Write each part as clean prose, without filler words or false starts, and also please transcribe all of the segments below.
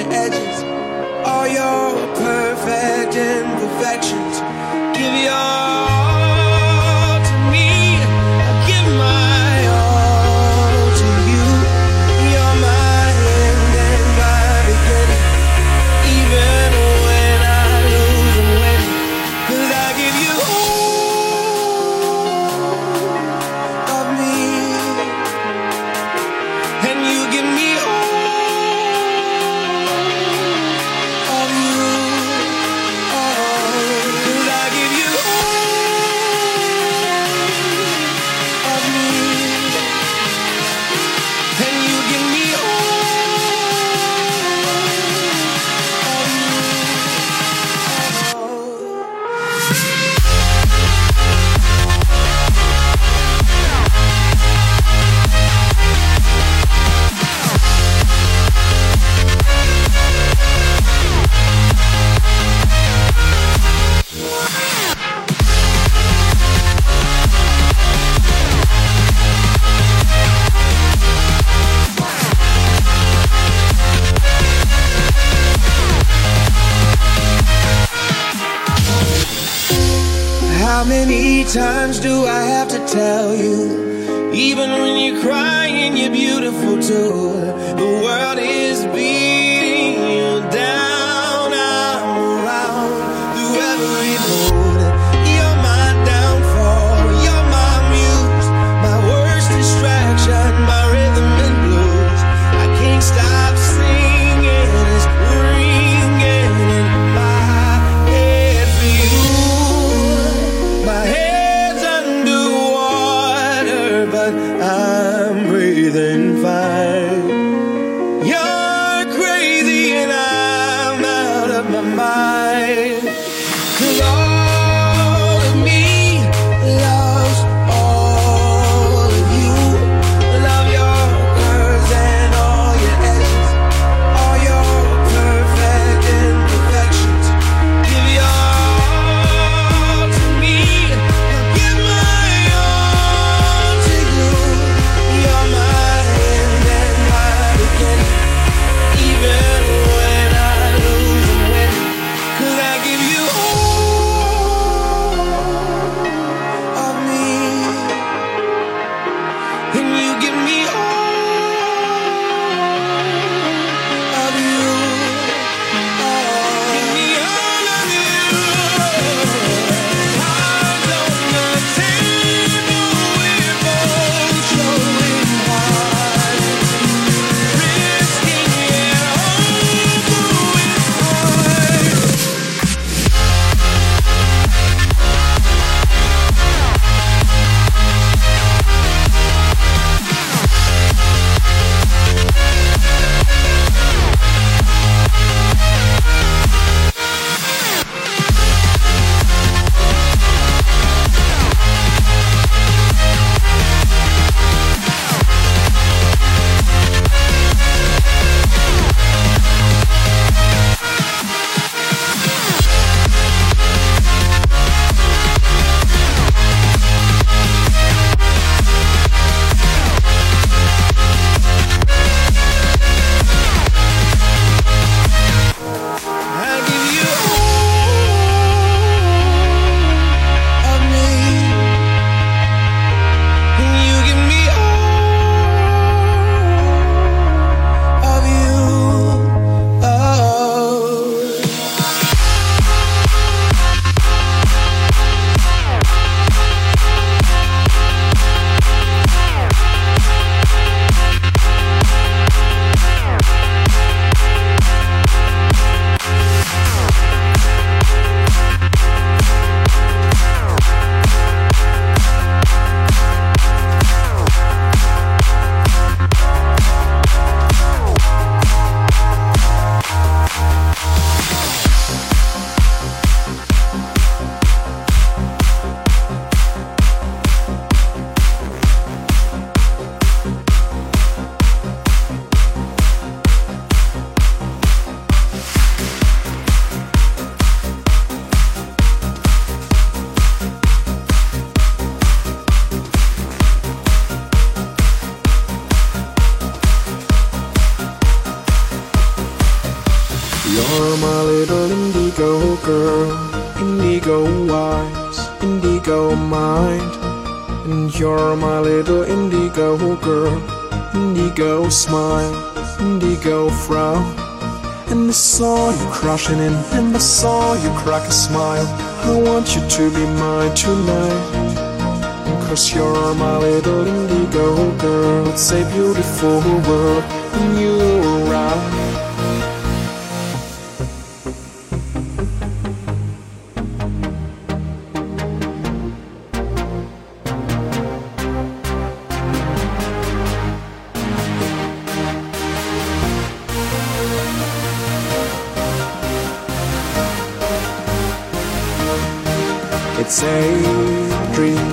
the edges, all your perfect imperfections. Give your all to me, I give my all to you. You're my end and my beginning, even when I lose and win. 'Cause I give you all of me, and you give me all of you. Oh, 'cause I give you all of me, and you give me all of you. How many times do I have to tell you? Even when you're crying, you're beautiful too. The world is beating you down. I'm around through every mood. You're my downfall, you're my muse, my worst distraction, my rhythm and blues. I can't stop singing, it's ringing in my head for you. My head's underwater, but I'm breathing fine. You're You're my little indigo girl, indigo eyes, indigo mind. And you're my little indigo girl, indigo smile, indigo frown. And I saw you crushing in, and I saw you crack a smile. I want you to be mine tonight, 'cause you're my little indigo girl. It's a beautiful world when you're around. It's a dream,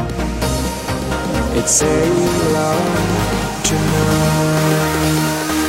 it's a love tonight.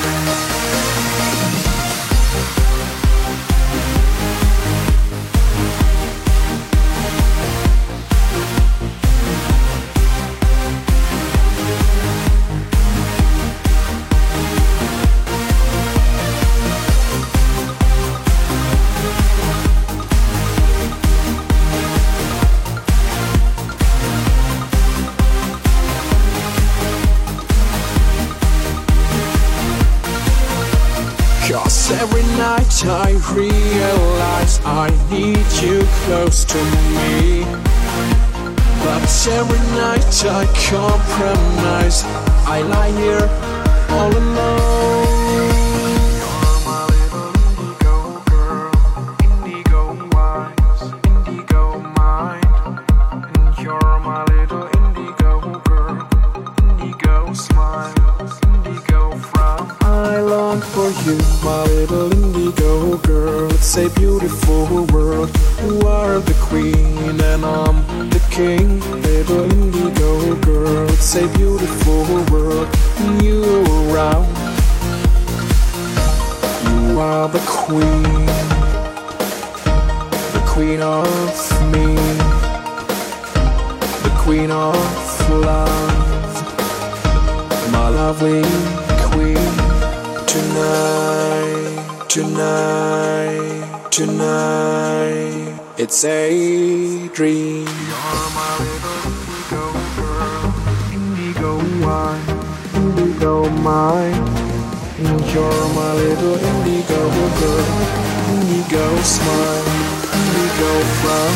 Cause every night I realize I need you close to me. But every night I compromise, I lie here all alone. You're my little indigo girl, indigo eyes, indigo mind. And you're my little indigo girl, indigo smile, indigo frown. I long for you, my little indigo girl. It's a beautiful world. You are the queen and I'm the king. Little indigo girl, it's a beautiful world. You are around. You are the queen of me, the queen of love, my lovely queen. Tonight, tonight, tonight, it's a dream. You're my little indigo girl, indigo wine, indigo mind. And you're my little indigo girl, indigo smile, indigo frown.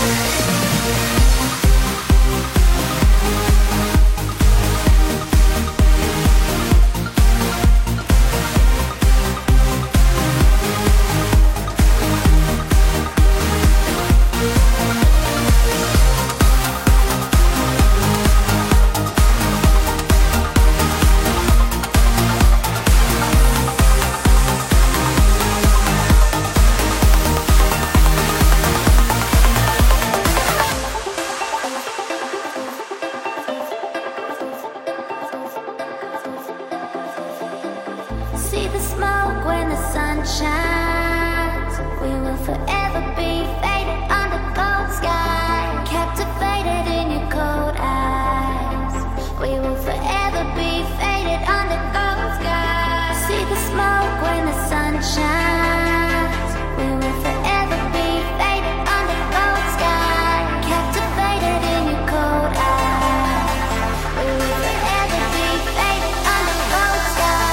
See the smoke when the sun shines. We will forever be faded under cold sky, captivated in your cold eyes. We will forever be faded under cold sky. See the smoke when the sun shines. We will forever be faded under cold sky, captivated in your cold eyes. We will forever be faded under cold sky.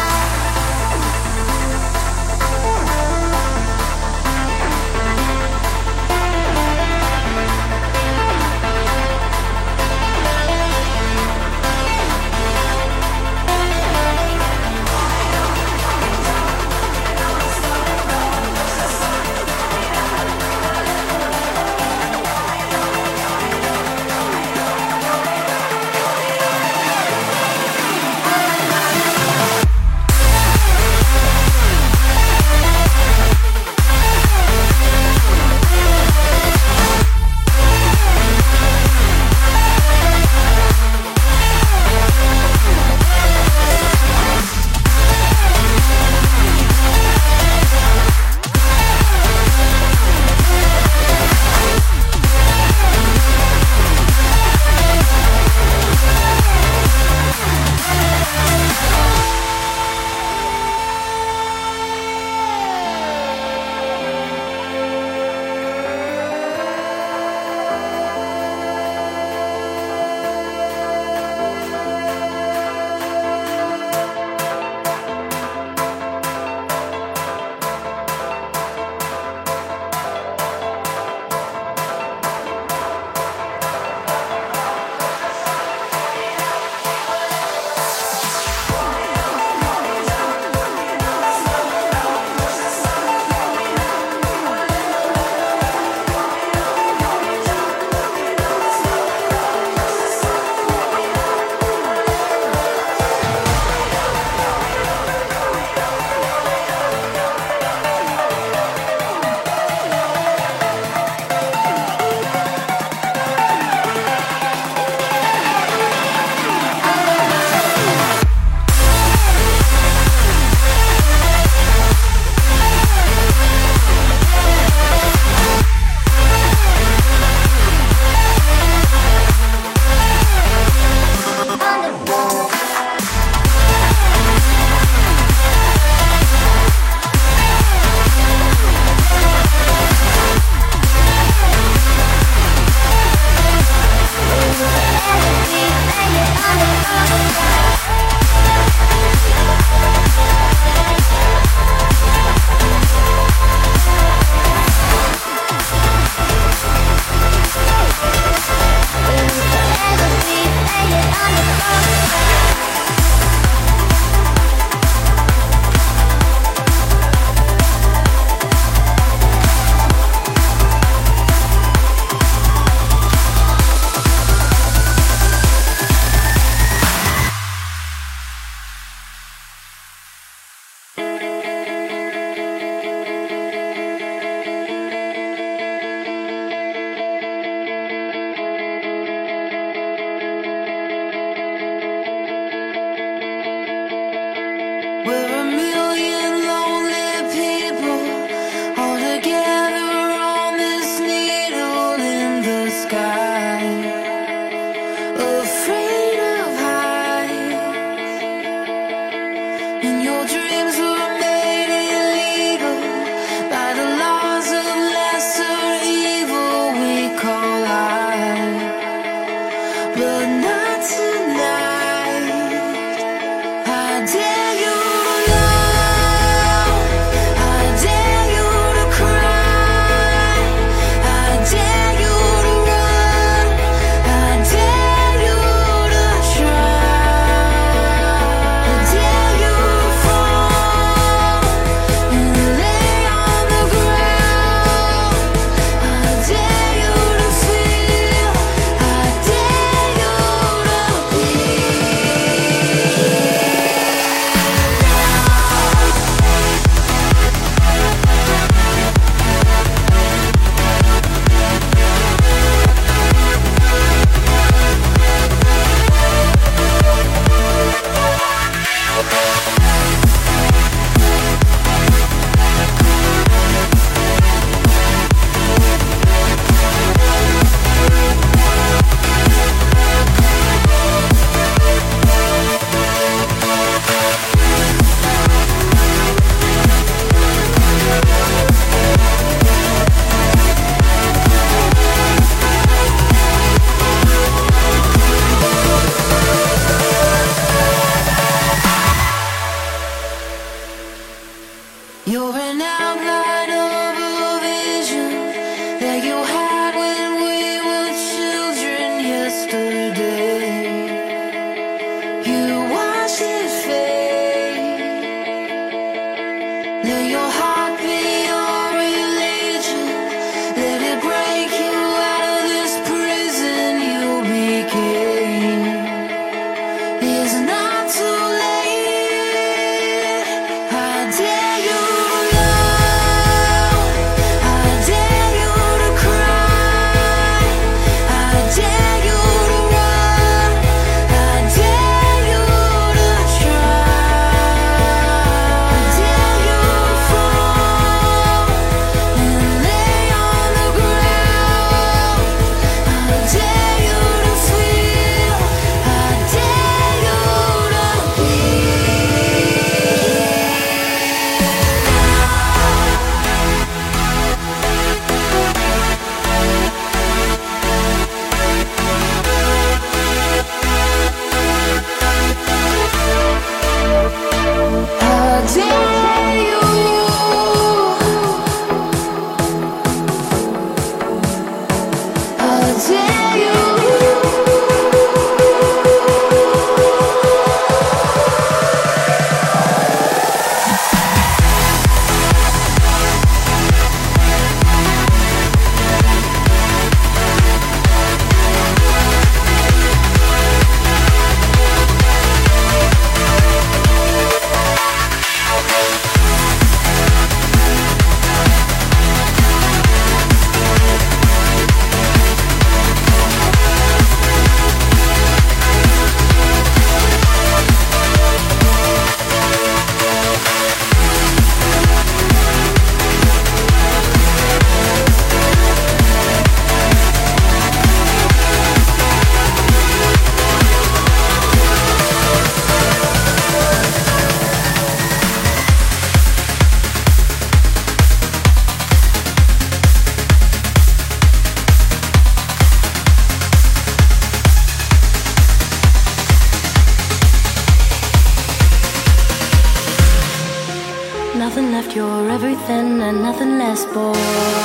Nothing left, you're everything and nothing less, boy.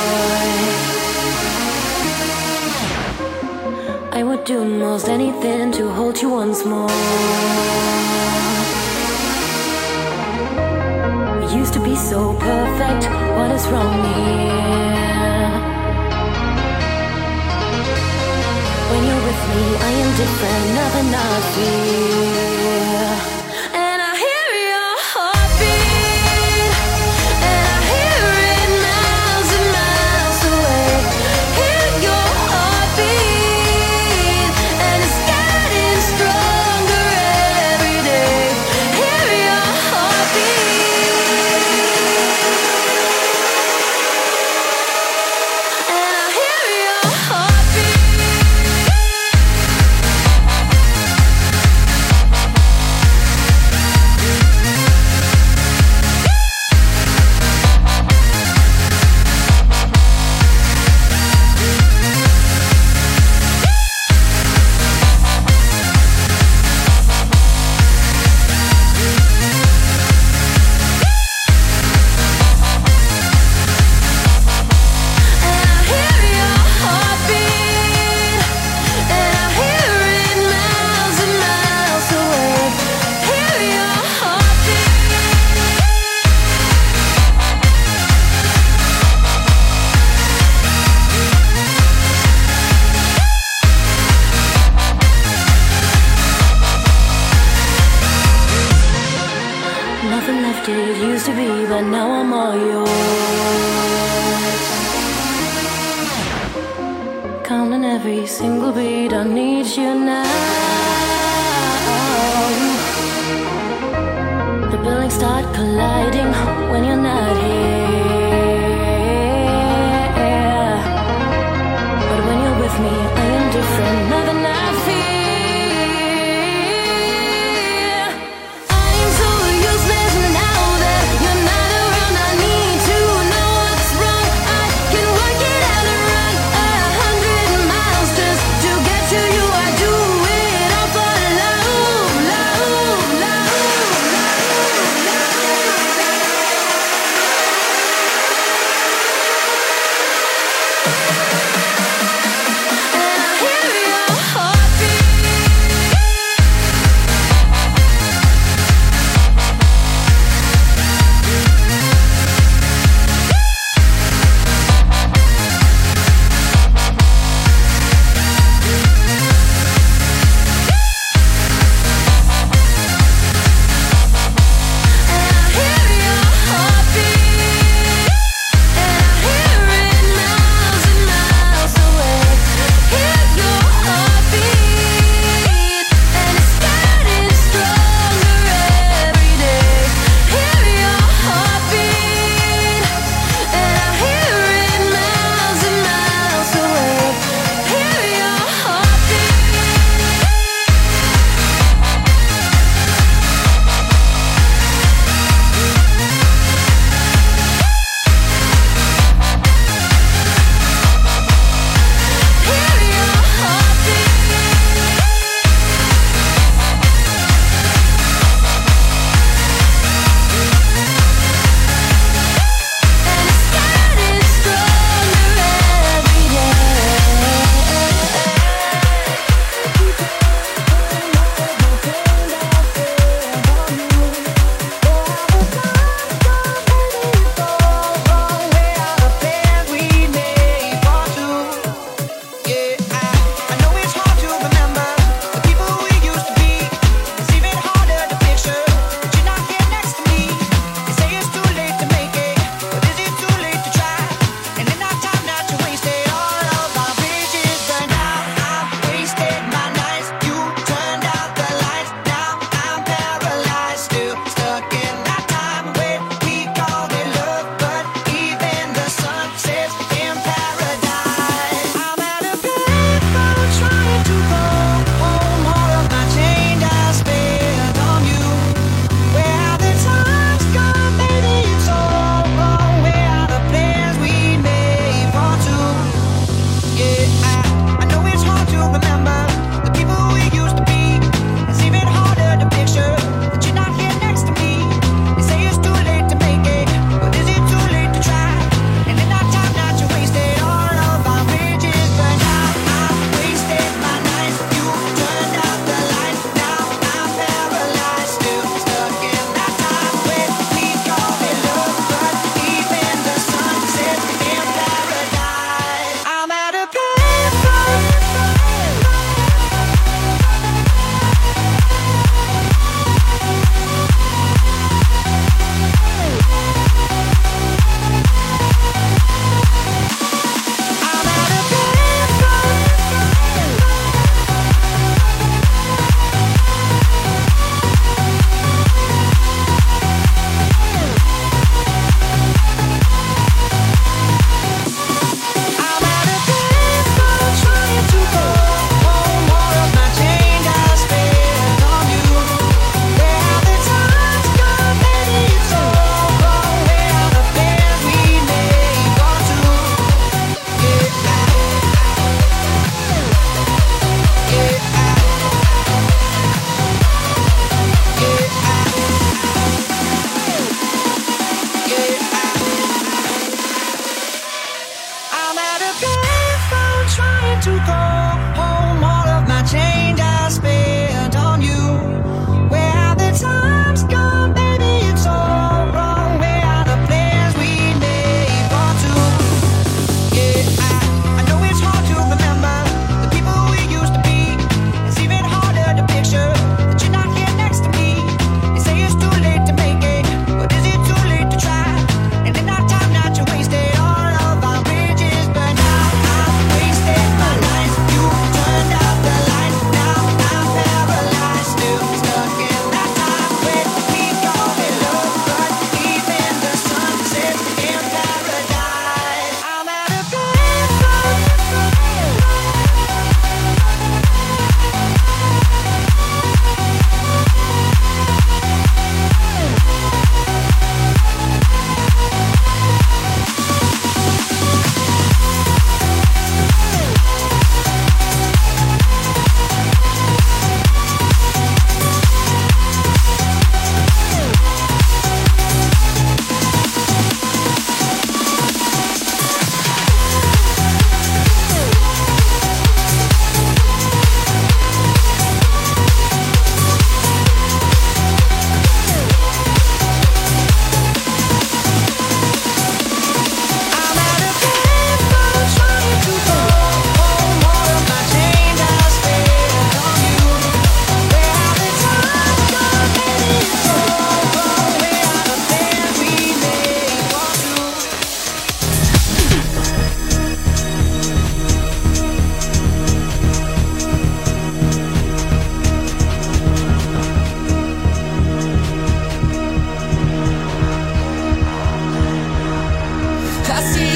I would do most anything to hold you once more. We used to be so perfect, what is wrong here? When you're with me, I am different, nothing I fear. It used to be, but now I'm all yours. Counting every single beat, I need you now. The buildings start colliding when you're not here. But when you're with me, I am different, nothing I fear.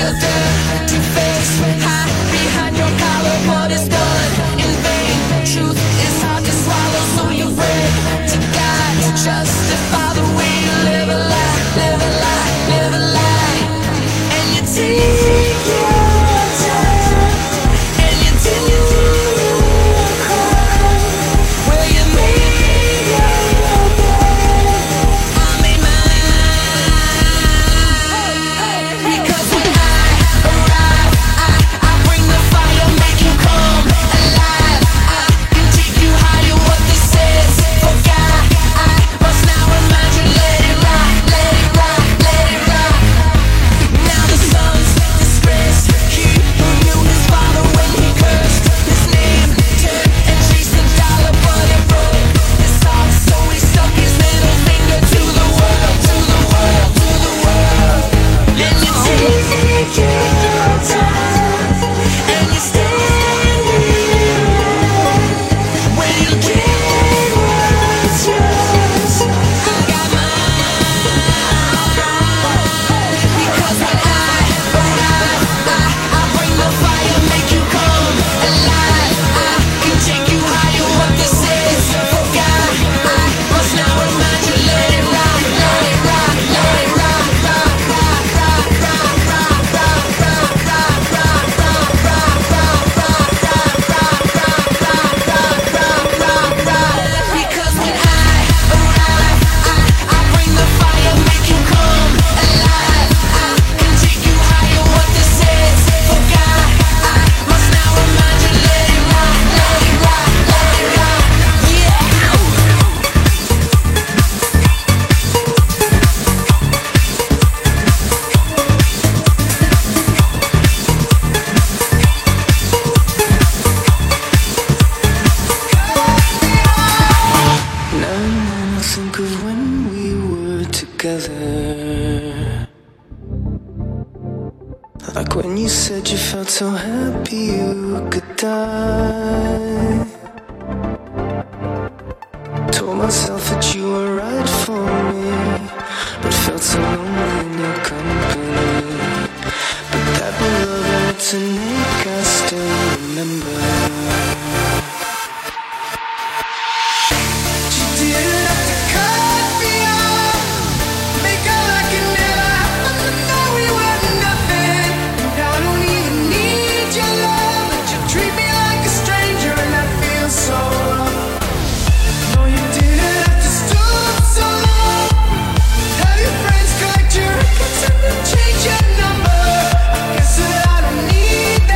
your dirty face. Hide behind your collar, but it's done in vain. Truth is hard to swallow, so you pray to God to justify the way you live a lie, live a lie, live a lie. And you take your time, and you do cry. Well, you made your bed, I made mine. Because when I arrive, I bring the fire, make you come alive. I can take you higher, what this is. Forgot, I must now remind you, let it rock, let it rock, let it rock. Now the sun's disgrace, he who knew his father when he cursed his name, turned and chased the dollar, but it broke his heart, so he stuck his middle finger to the world, to the world, to the world. And you take your time, and you stand when you get what's yours. I got mine. Because when I arrive, I bring the fire, make you come alive. I can take you higher, what this is. Forgot, I must now remind you, let it rock, let it rock, let it rock, rock, rock, rock, rock, rock, rock, rock, rock, rock, rock, rock, rock, rock, rock, rock. Because when I arrive, I bring the fire, make you come alive. I can take you higher, what this is. Forgot, I must now remind you, let it rock, let it rock, let it rock. Yeah. Now and I think of when we were together, like when you said you felt so happy you could die. Told myself that you were right for me, but felt so lonely in your company. But that love and its innate, I still remember. You didn't have to cut me off, make out like it never happened. Now we were nothing, and I don't even need your love, but you treat me like a stranger, and that feels so wrong. No, you didn't have to stoop so low, have your friends collect your records and then change your number. I guess that I don't need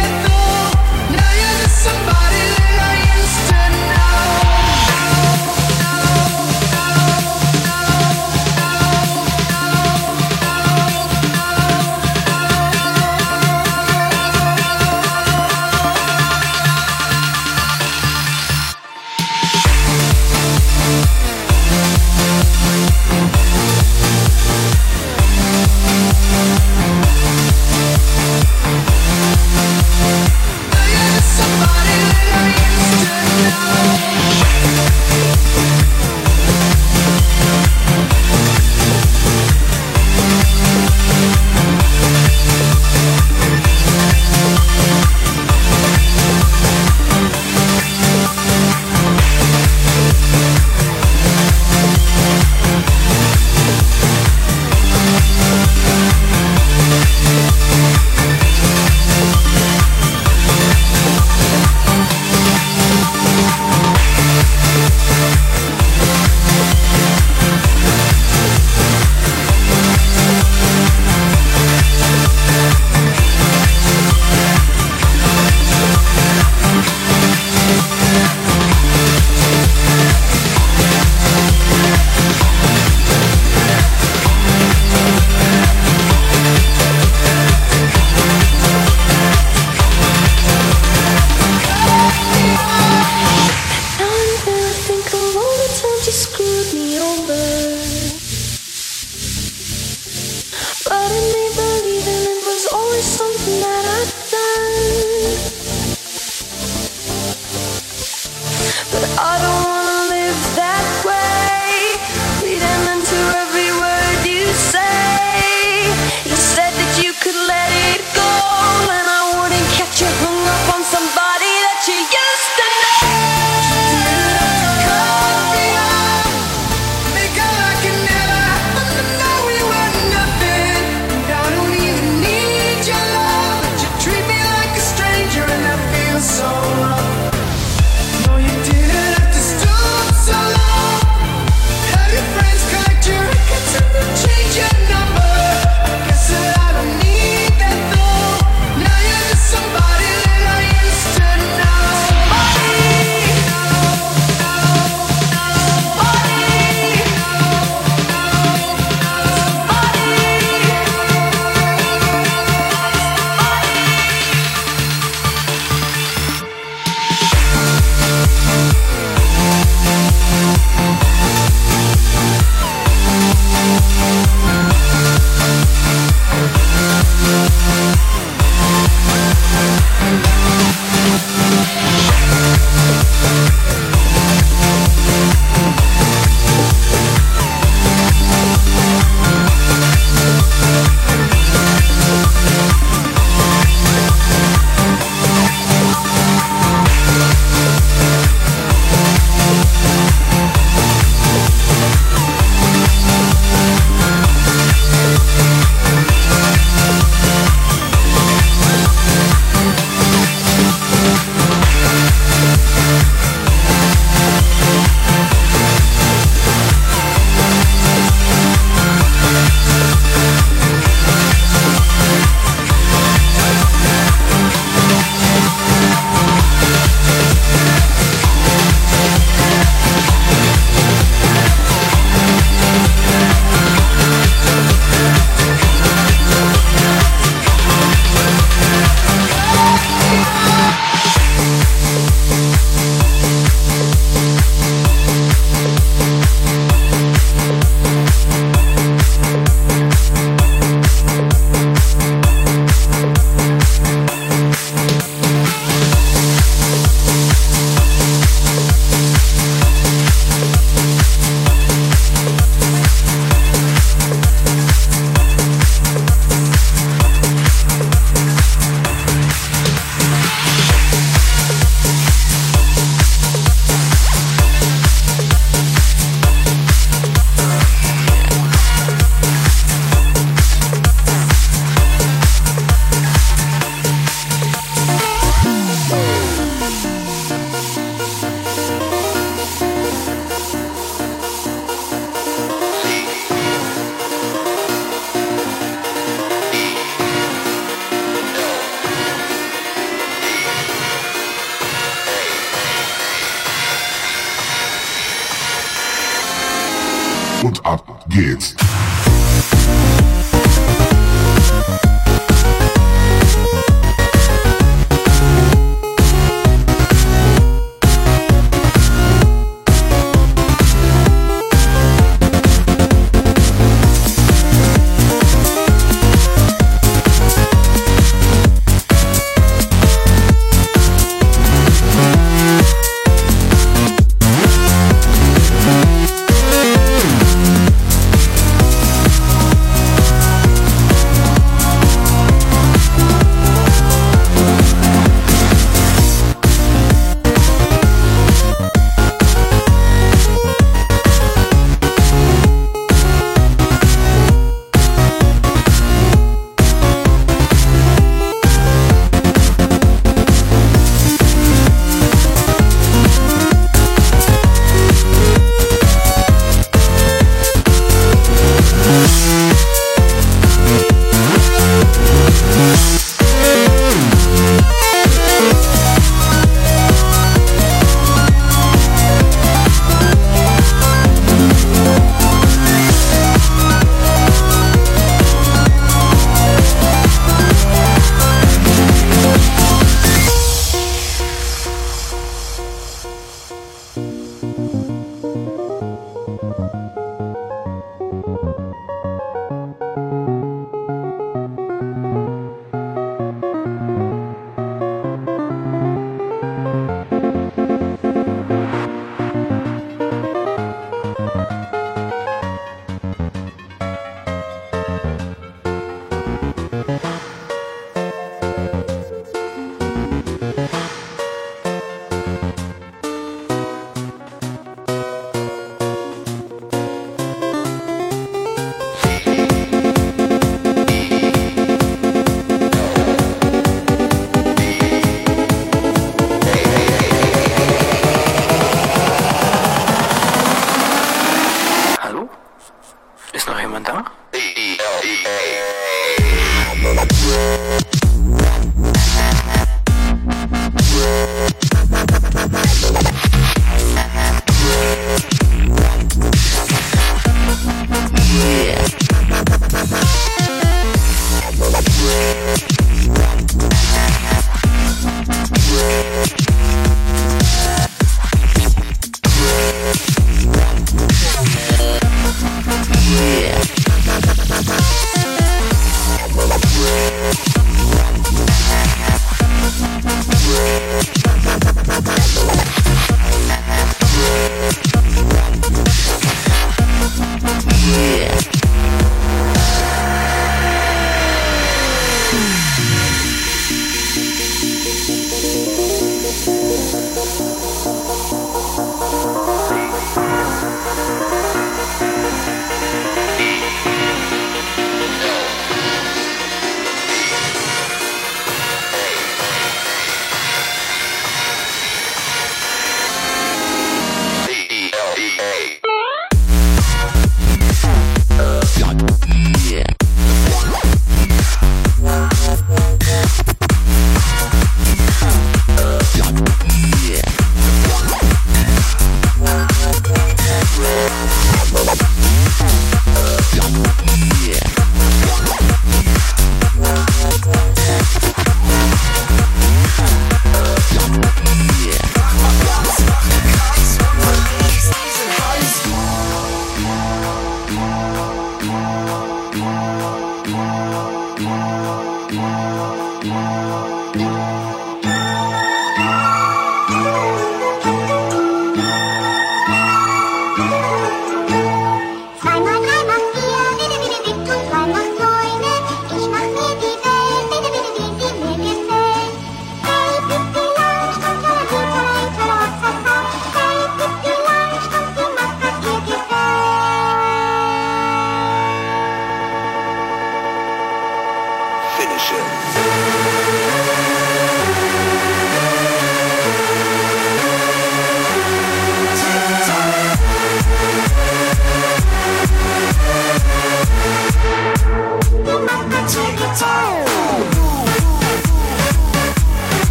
geht's.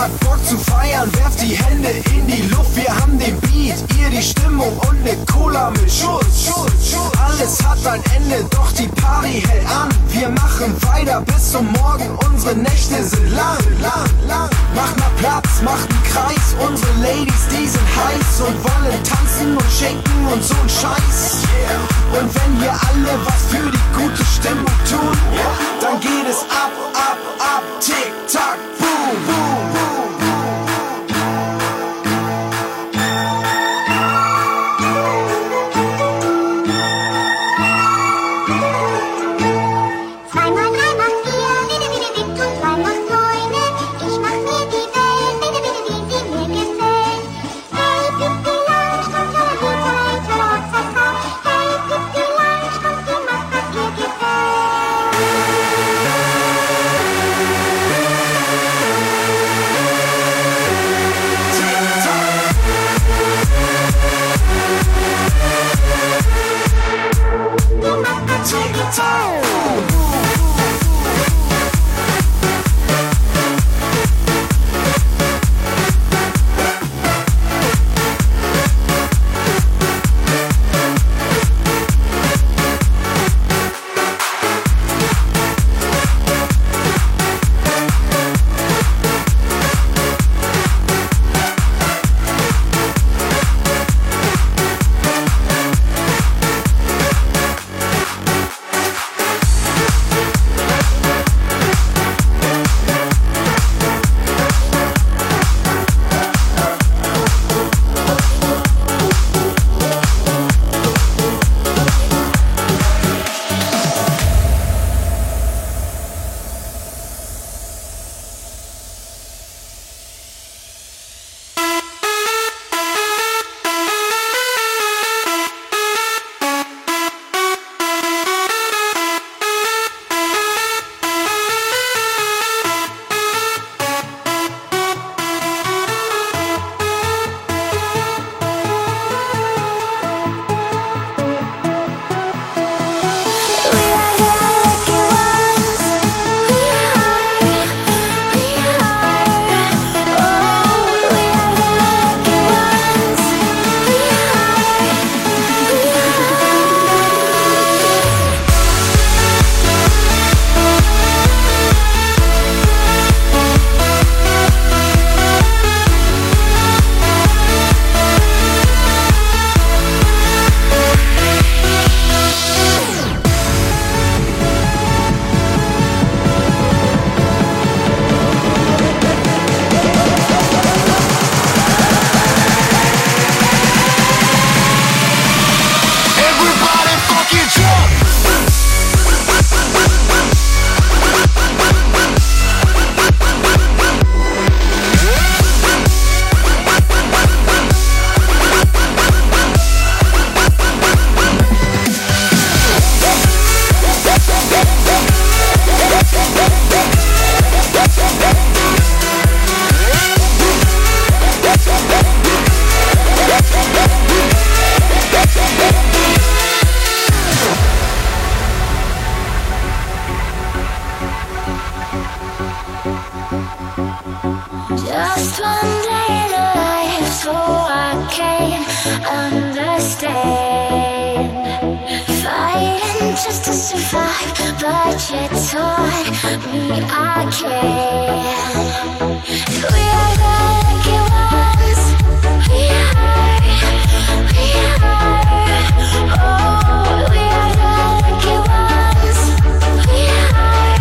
hat Bock zu feiern, werft die Hände in die Luft. Wir haben den Beat, ihr die Stimmung und ne Cola mit Schuss. Alles hat ein Ende, doch die Party hält an. Wir machen weiter bis zum Morgen, unsere Nächte sind lang. Macht mal Platz, macht einen Kreis. Unsere Ladies, die sind heiß und wollen tanzen und shaken und so ein Scheiß. Und wenn wir alle was für die gute Stimmung tun, dann geht es ab, ab, ab, tick, tack, boom, boom, boom. Just one day in life so I can understand. Fighting just to survive, but you taught me I can. We are the lucky ones. We are. Oh, we are the lucky ones. We are.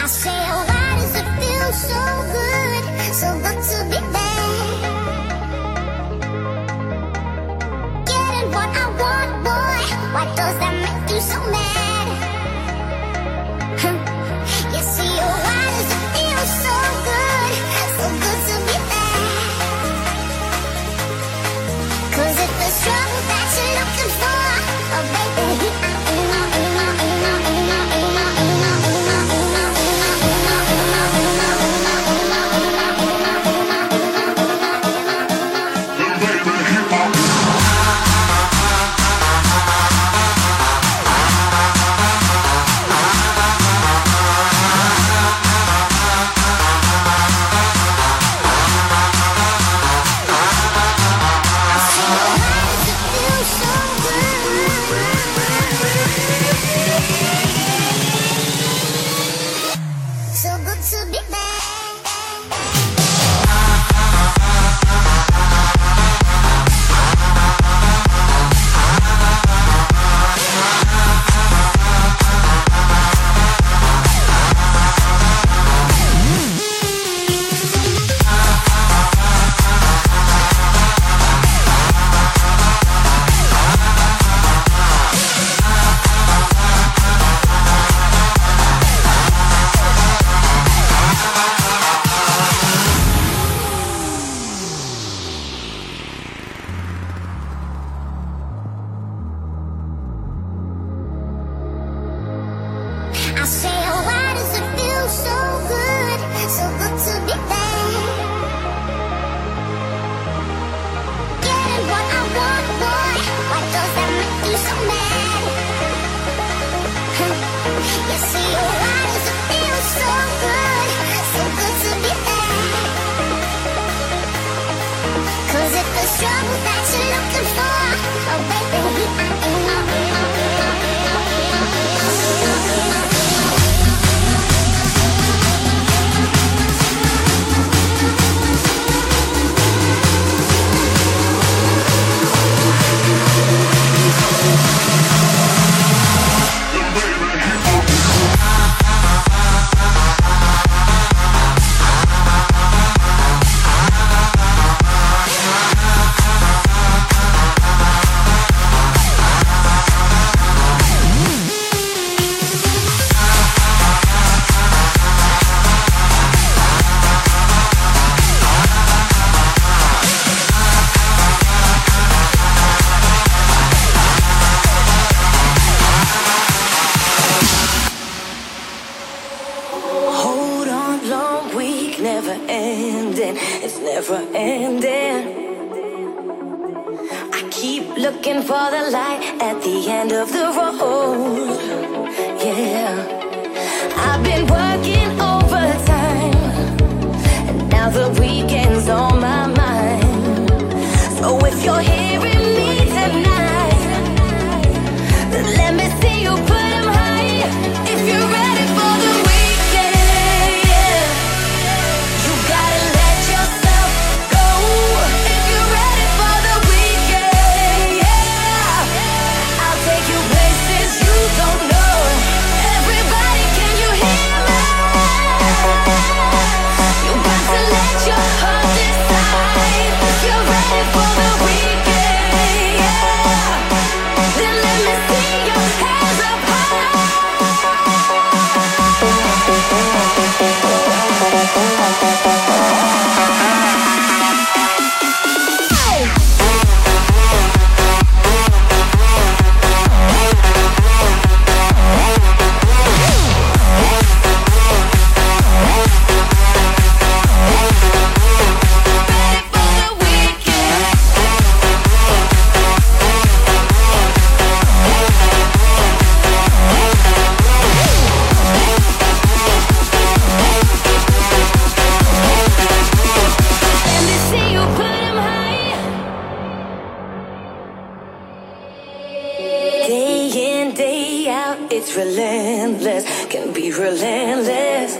It's relentless, can be relentless.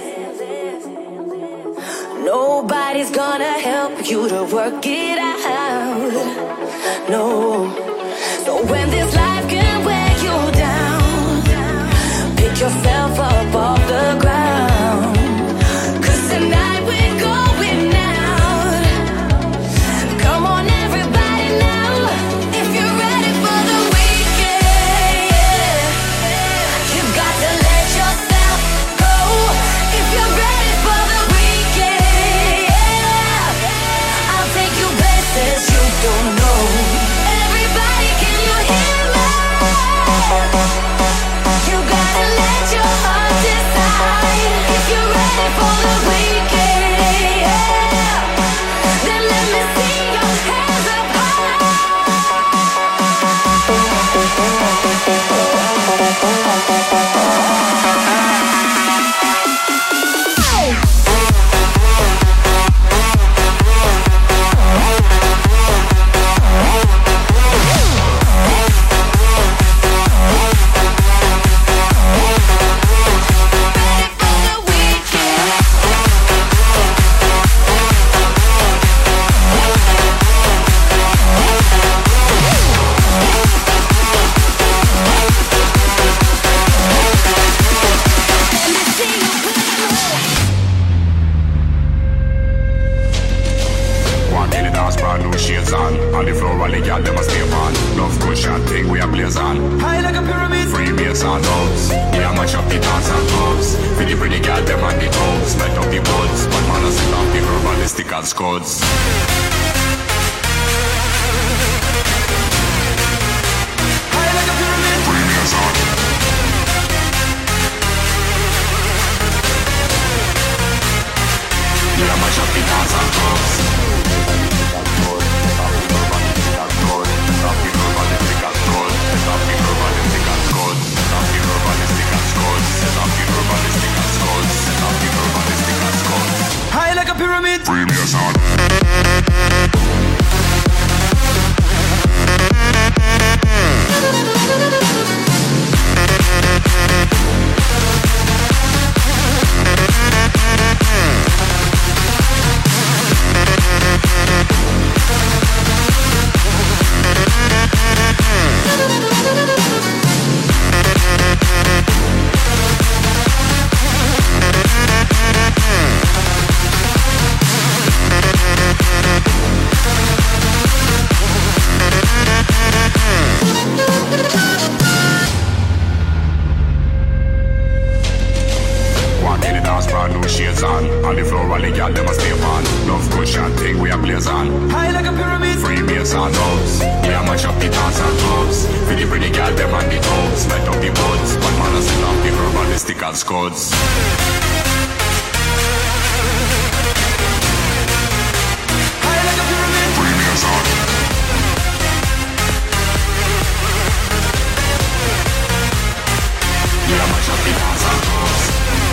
Nobody's gonna help you to work it out. No. So when this life can wear you down, pick yourself up off the ground. Freemason. High like a pyramid. Freemason house. Yeah, mash up the dance and clubs. For the pretty girl, them on the toes. Light up the woods. One man has set up the herbalistic and scuds. High like a pyramid. Freemason. Yeah, mash up the dance and clubs. High like a pyramid. Freemason. On the floor, all the girl them a stay on. Love cushion thing we a blaze on. High like a pyramid. Freemason house. Yeah, mash up the dance and clubs. For the pretty girl them on the toes. Light up the woods. One man has set up the herbalistic and scuds. High like a pyramid. Freemason. Yeah, mash up the dance and clubs.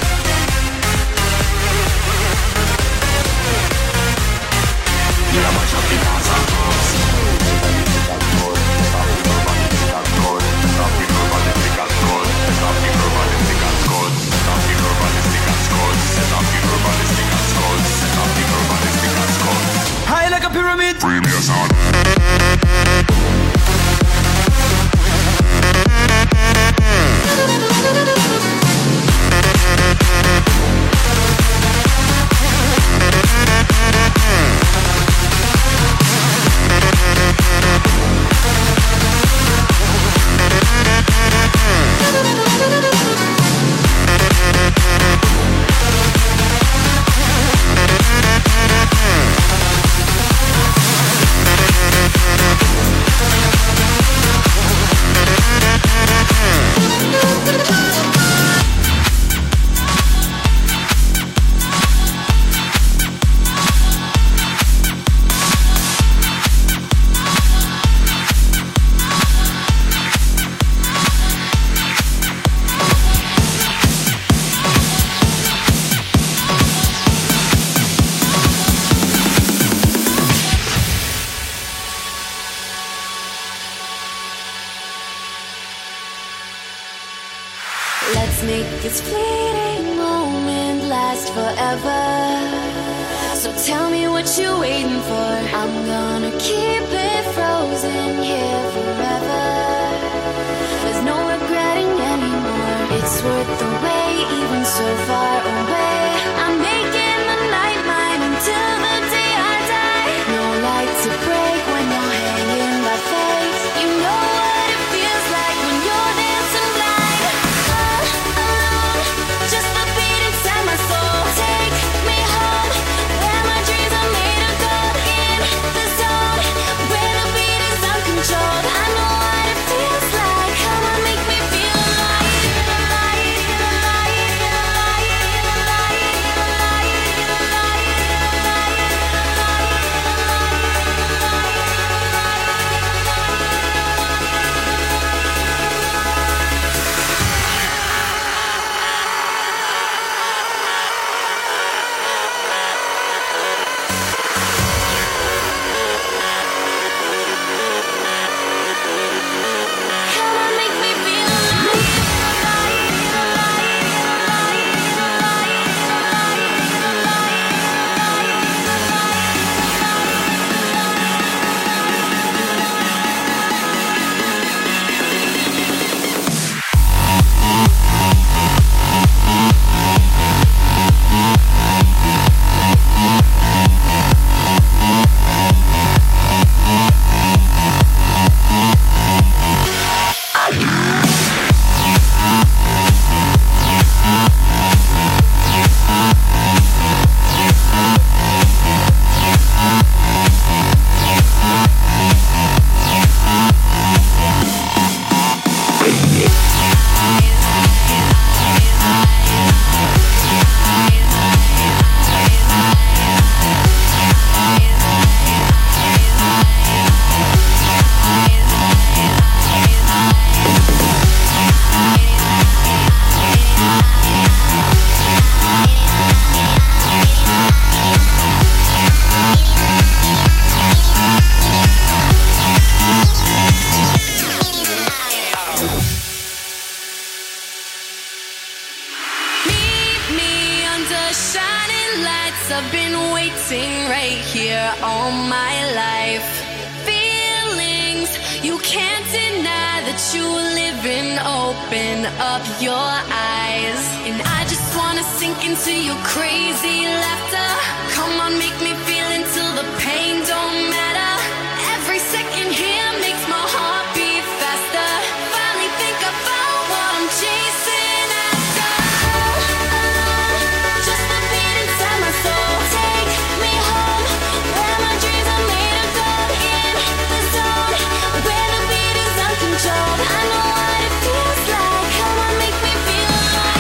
Yeah, mash up the dance and clubs. High like a pyramid. Freemason. Let's make this fleeting moment last forever. So tell me what you're waiting for. I'm gonna keep it frozen here forever. There's no regretting anymore. It's worth the wait, even so far away. I'm making the night mine until the day I die. No light to break when you're hanging by faith. You know what it feels like when you're dancing blind. Alone, just the beat inside my soul. Take me home, where my dreams are made of gold. In the zone, where the beat is uncontrolled. I know what it feels like. Come on, make me feel alive. waiting right here all my life. Feelings you can't deny that you're living. Open up your eyes, and I just wanna sink into your crazy laughter. Come on, make me feel until the pain don't matter. Every second here makes my heart beat faster. Finally think about what I'm chasing after. Just the beat inside my soul. Take me home, where my dreams are made of gold. In the zone, where the beat is uncontrolled. I know what it feels like. Come on, make me feel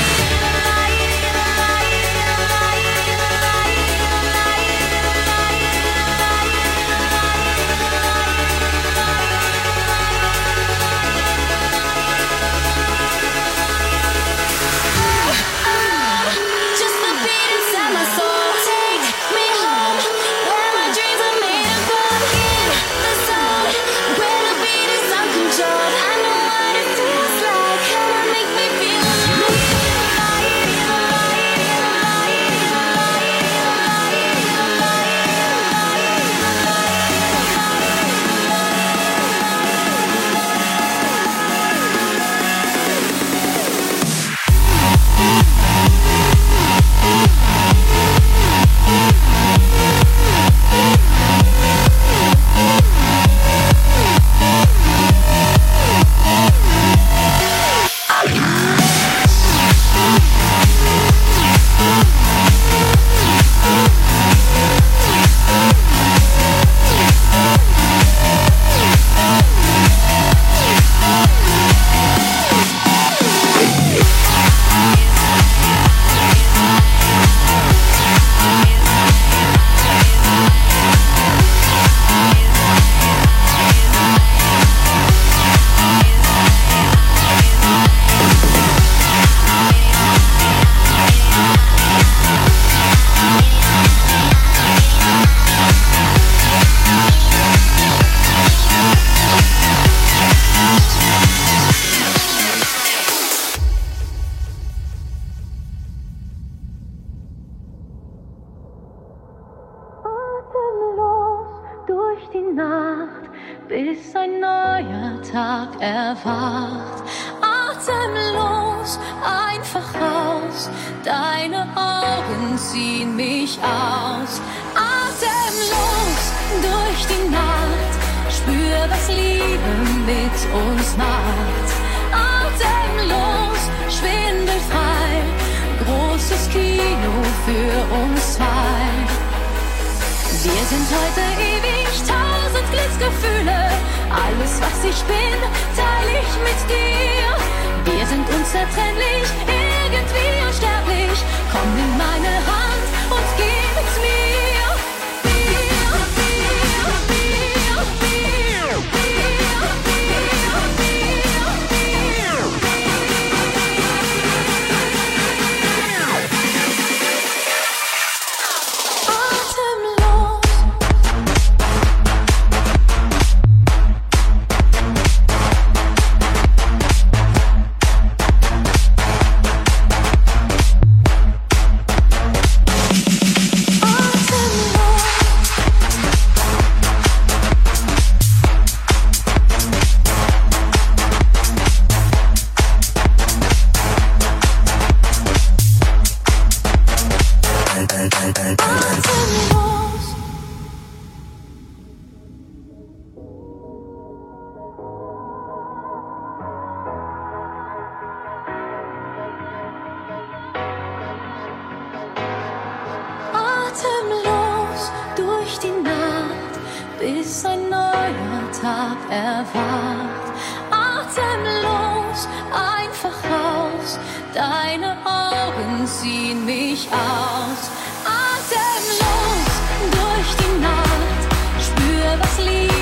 just the beat inside my soul. Take me home, where my dreams are made of gold. In the zone, where the beat is uncontrolled. I know what it feels like. Come on, make me feel Atemlos durch die Nacht, bis ein neuer Tag erwacht. Atemlos, einfach raus, deine Augen ziehen mich aus. Atemlos durch die Nacht, spür, was Liebe mit uns macht. Atemlos, schwindelfrei, großes Kino für uns zwei. Wir sind heute ewig, 1000 Glücksgefühle. Alles, was ich bin, teile ich mit dir. Wir sind unzertrennlich, irgendwie unsterblich. Komm in meine Hand und geh mit mir. Atemlos durch die Nacht, bis ein neuer Tag erwacht. Atemlos, einfach raus, deine Augen ziehen mich aus. Atemlos durch die Nacht, spür, was Liebe